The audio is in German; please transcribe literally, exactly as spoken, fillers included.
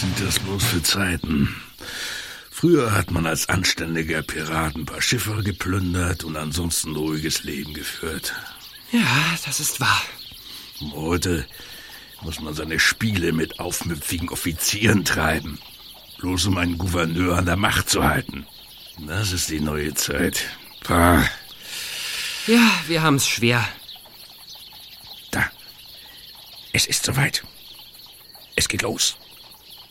Was sind das bloß für Zeiten? Früher hat man als anständiger Pirat ein paar Schiffe geplündert und ansonsten ein ruhiges Leben geführt. Ja, das ist wahr. Heute muss man seine Spiele mit aufmüpfigen Offizieren treiben, bloß um einen Gouverneur an der Macht zu halten. Das ist die neue Zeit. Pah. Ja, wir haben's schwer. Da. Es ist soweit. Es geht los.